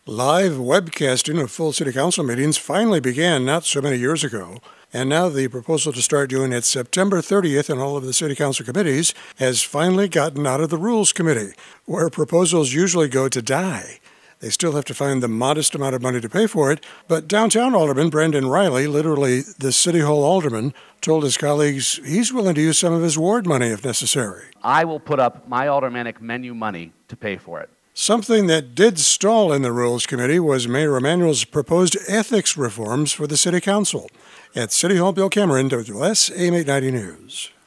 Live webcasting of full city council meetings finally began not so many years ago, and now the proposal to start doing it September 30th in all of the city council committees has finally gotten out of the Rules Committee, where proposals usually go to die. They still have to find the modest amount of money to pay for it, but downtown Alderman Brendan Riley, literally the City Hall Alderman, told his colleagues he's willing to use some of his ward money if necessary. I will put up my aldermanic menu money to pay for it. Something that did stall in the Rules Committee was Mayor Emanuel's proposed ethics reforms for the City Council. At City Hall, Bill Cameron, WS AM 890 News.